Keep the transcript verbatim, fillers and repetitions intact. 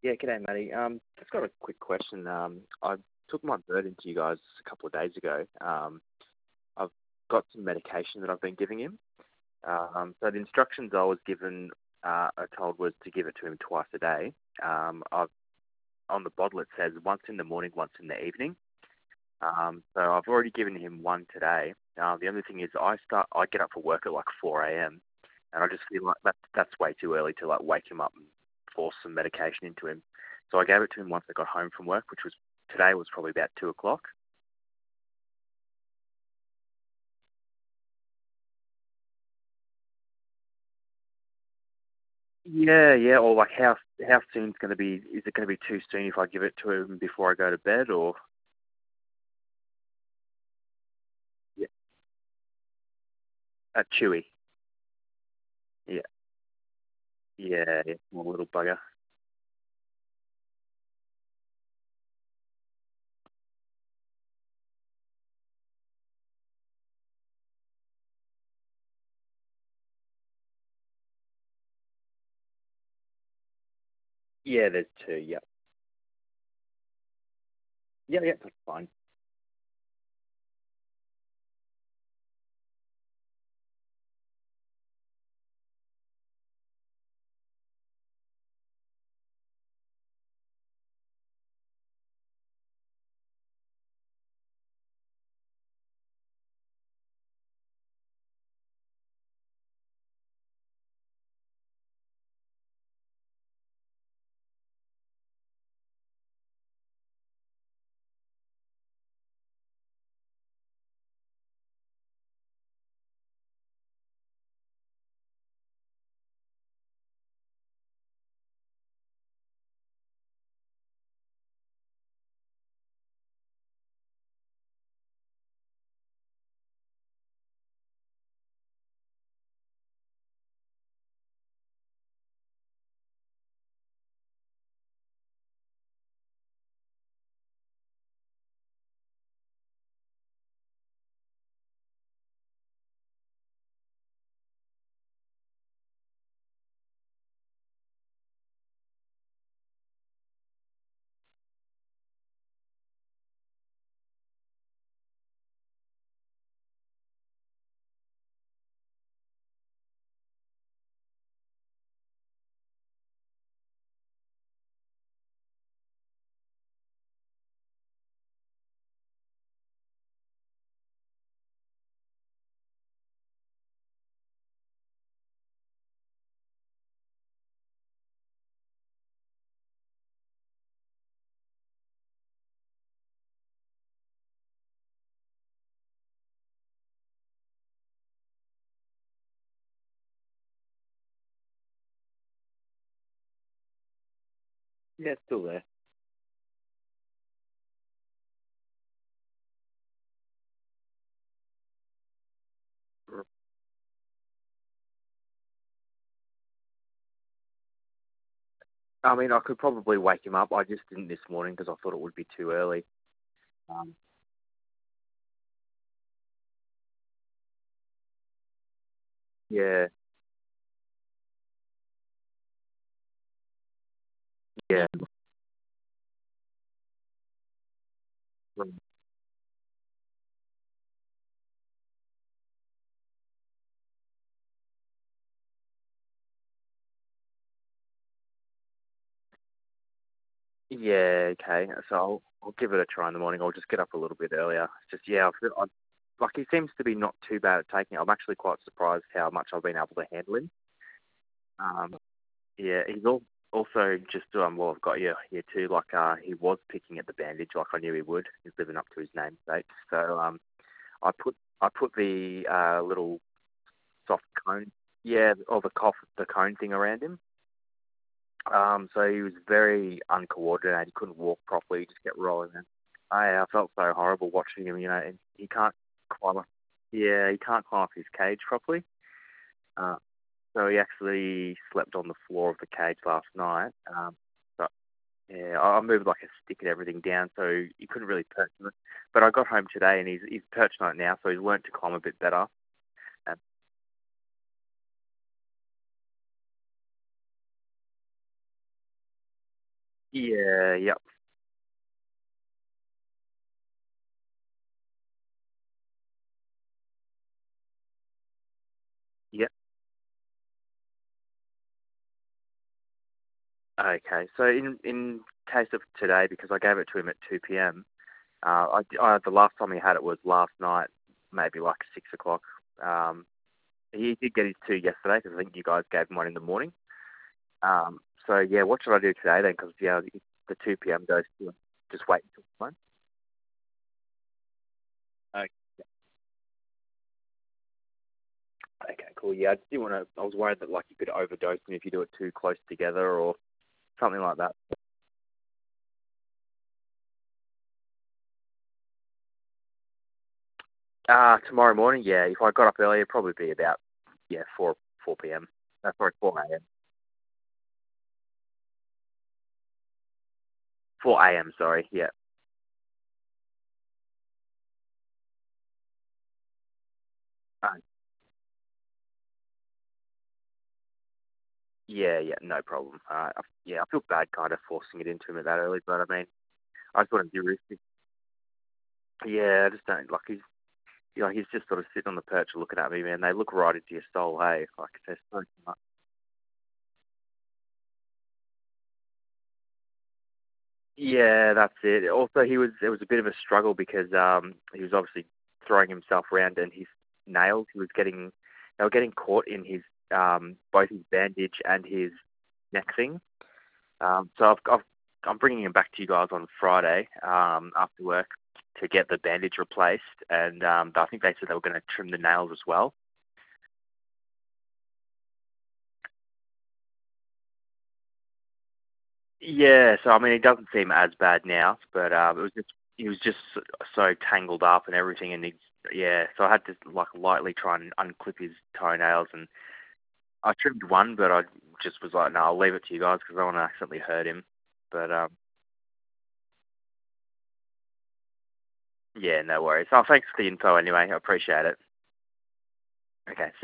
Yeah, g'day, Matty. Um, just got a quick question. Um, I took my bird into you guys a couple of days ago. Um, I've got some medication that I've been giving him. Um, so the instructions I was given, uh, I told was to give it to him twice a day. Um, I've, on the bottle it says once in the morning, once in the evening. Um, so I've already given him one today. Uh, the only thing is I start, I get up for work at like four a m and I just feel like that, that's way too early to like wake him up and force some medication into him. So I gave it to him once I got home from work, which was today was probably about two o'clock. Yeah, yeah. Or like how how soon's going to be? Is it going to be too soon if I give it to him before I go to bed, or? Yeah, a chewy. Yeah, yeah, yeah. Small little bugger. Yeah, there's two. Yeah, yeah, yeah. That's fine. Yeah, it's still there. I mean, I could probably wake him up. I just didn't this morning because I thought it would be too early. Um, yeah, yeah, yeah. Okay, so I'll, I'll give it a try in the morning. I'll just get up a little bit earlier. It's just yeah, I feel, I, like he seems to be not too bad at taking it. I'm actually quite surprised how much I've been able to handle him. Um, yeah, he's all, also just um, well, I've got you here too. Like uh, he was picking at the bandage, like I knew he would. He's living up to his namesake. So um, I put I put the uh, little soft cone, yeah, or the cough, the cone thing around him. Um, so he was very uncoordinated. He couldn't walk properly. He just kept rolling. And I, I felt so horrible watching him. You know, and he can't climb up. Yeah, he can't climb up his cage properly. Uh, so he actually slept on the floor of the cage last night. Um, but yeah, I I moved like a stick and everything down, so he couldn't really perch on it. But I got home today and he's he's perched on it now, so he's learnt to climb a bit better. And Yeah, yep, yep. Okay, so in in case of today, because I gave it to him at two p m. Uh, I, I the last time he had it was last night, maybe like six o'clock. Um, he did get his two yesterday because I think you guys gave him one in the morning. Um, so yeah, what should I do today then? Because yeah, if the two p m goes to just wait until one. Okay. Okay, cool. Yeah, I didn't want to. I was worried that like you could overdose them if you do it too close together or something like that. Uh tomorrow morning, yeah. If I got up earlier, it'd probably be about yeah four four p m. That's sorry, four a m. Four a m. Sorry, yeah. Uh, yeah, yeah, no problem. Uh, I, yeah, I feel bad kind of forcing it into him at that early, but I mean, I just want to be realistic. Yeah, I just don't like he's you know, he's just sort of sitting on the perch looking at me, man. They look right into your soul, hey. Like they're so smart. Yeah, that's it. Also, he was it was a bit of a struggle because um he was obviously throwing himself around and his nails. He was getting they were getting caught in his um both his bandage and his neck thing. Um, so I've, I've I'm bringing him back to you guys on Friday um after work to get the bandage replaced, and um I think they said they were going to trim the nails as well. Yeah, so I mean, it doesn't seem as bad now, but um, it was just he was just so so tangled up and everything, and he's yeah. So I had to like lightly try and unclip his toenails, and I trimmed one, but I just was like, no, I'll leave it to you guys because I don't want to accidentally hurt him. But um, yeah, no worries. Oh, thanks for the info anyway. I appreciate it. Okay.